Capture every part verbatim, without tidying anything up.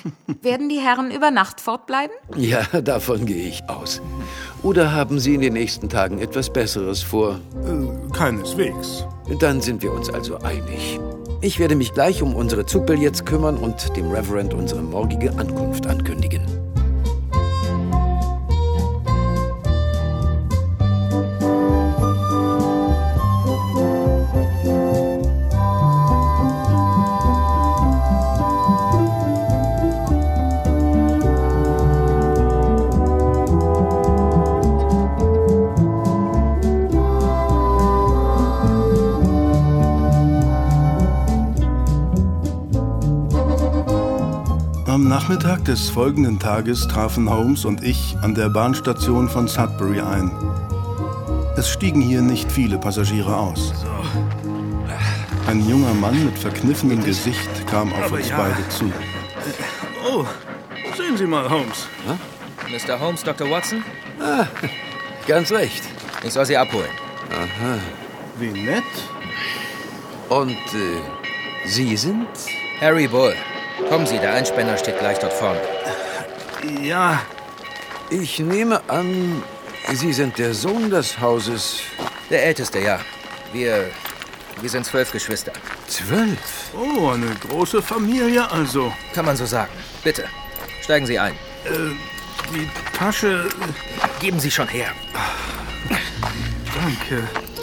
Werden die Herren über Nacht fortbleiben? Ja, davon gehe ich aus. Oder haben Sie in den nächsten Tagen etwas Besseres vor? Äh, keineswegs. Dann sind wir uns also einig. Ich werde mich gleich um unsere Zugbillets kümmern und dem Reverend unsere morgige Ankunft ankündigen. Am Nachmittag des folgenden Tages trafen Holmes und ich an der Bahnstation von Sudbury ein. Es stiegen hier nicht viele Passagiere aus. Ein junger Mann mit verkniffenem Gesicht kam auf Aber uns ja. beide zu. Oh, sehen Sie mal, Holmes. Mister Holmes, Doktor Watson? Ah, ganz recht. Ich soll Sie abholen. Aha. Wie nett. Und äh, Sie sind? Harry Bull. Kommen Sie, der Einspänner steht gleich dort vorne. Ja, Ich nehme an, Sie sind der Sohn des Hauses. Der Älteste, ja. Wir, wir sind zwölf Geschwister. Zwölf? Oh, eine große Familie also. Kann man so sagen. Bitte, steigen Sie ein. Äh, die Tasche... Geben Sie schon her. Danke.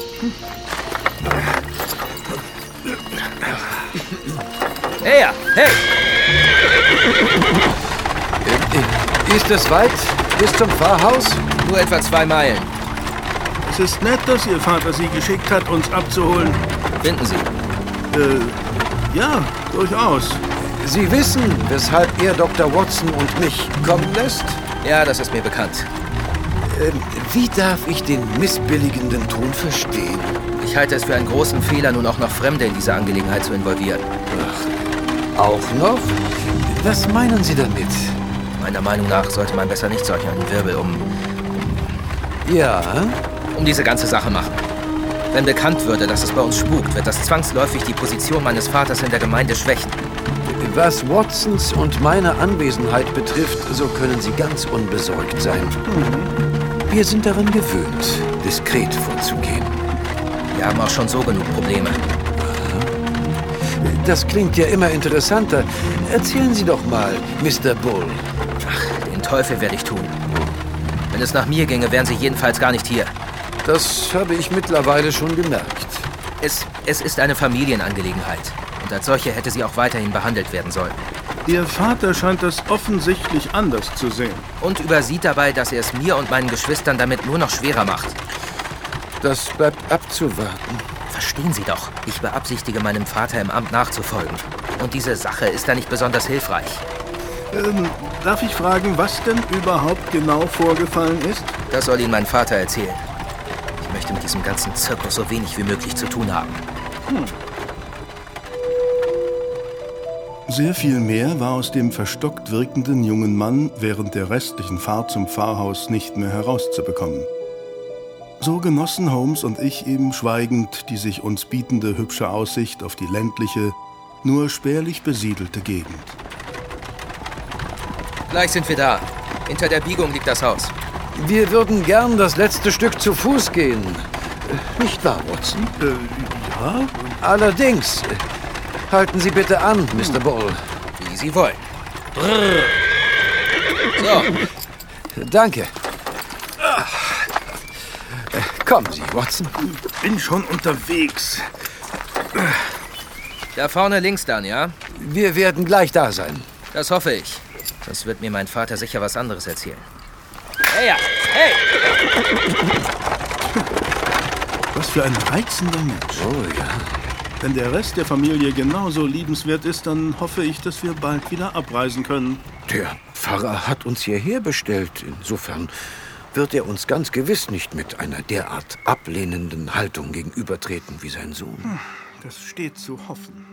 Her, hey! Äh, ist es weit bis zum Pfarrhaus? Nur etwa zwei Meilen. Es ist nett, dass Ihr Vater Sie geschickt hat, uns abzuholen. Finden Sie. Äh, ja, durchaus. Sie wissen, weshalb er Doktor Watson und mich kommen lässt? Ja, das ist mir bekannt. Ähm, wie darf ich den missbilligenden Ton verstehen? Ich halte es für einen großen Fehler, nun auch noch Fremde in diese Angelegenheit zu involvieren. Ach, auch noch? Was meinen Sie damit? Meiner Meinung nach sollte man besser nicht solch einen Wirbel um, Ja? um diese ganze Sache machen. Wenn bekannt würde, dass es bei uns spukt, wird das zwangsläufig die Position meines Vaters in der Gemeinde schwächen. Was Watsons und meine Anwesenheit betrifft, so können Sie ganz unbesorgt sein. Wir sind daran gewöhnt, diskret vorzugehen. Wir haben auch schon so genug Probleme. Das klingt ja immer interessanter. Erzählen Sie doch mal, Mister Bull. Ach, den Teufel werde ich tun. Wenn es nach mir ginge, wären Sie jedenfalls gar nicht hier. Das habe ich mittlerweile schon gemerkt. Es, es ist eine Familienangelegenheit. Und als solche hätte sie auch weiterhin behandelt werden sollen. Ihr Vater scheint das offensichtlich anders zu sehen. Und übersieht dabei, dass er es mir und meinen Geschwistern damit nur noch schwerer macht. Das bleibt abzuwarten. Verstehen Sie doch, ich beabsichtige, meinem Vater im Amt nachzufolgen. Und diese Sache ist da nicht besonders hilfreich. Ähm, darf ich fragen, was denn überhaupt genau vorgefallen ist? Das soll Ihnen mein Vater erzählen. Ich möchte mit diesem ganzen Zirkus so wenig wie möglich zu tun haben. Hm. Sehr viel mehr war aus dem verstockt wirkenden jungen Mann während der restlichen Fahrt zum Pfarrhaus nicht mehr herauszubekommen. So genossen Holmes und ich eben schweigend die sich uns bietende hübsche Aussicht auf die ländliche, nur spärlich besiedelte Gegend. Gleich sind wir da. Hinter der Biegung liegt das Haus. Wir würden gern das letzte Stück zu Fuß gehen. Nicht wahr, Watson? Äh, ja? Allerdings. Halten Sie bitte an, Mister Bull. Wie Sie wollen. Brrr. So. Danke. Kommen Sie, Watson. Bin schon unterwegs. Da vorne links dann, ja? Wir werden gleich da sein. Das hoffe ich. Sonst wird mir mein Vater sicher was anderes erzählen. Hey, ja. Hey! Was für ein reizender Mensch. Oh ja. Wenn der Rest der Familie genauso liebenswert ist, dann hoffe ich, dass wir bald wieder abreisen können. Der Pfarrer hat uns hierher bestellt. Insofern wird er uns ganz gewiss nicht mit einer derart ablehnenden Haltung gegenübertreten wie sein Sohn. Das steht zu hoffen.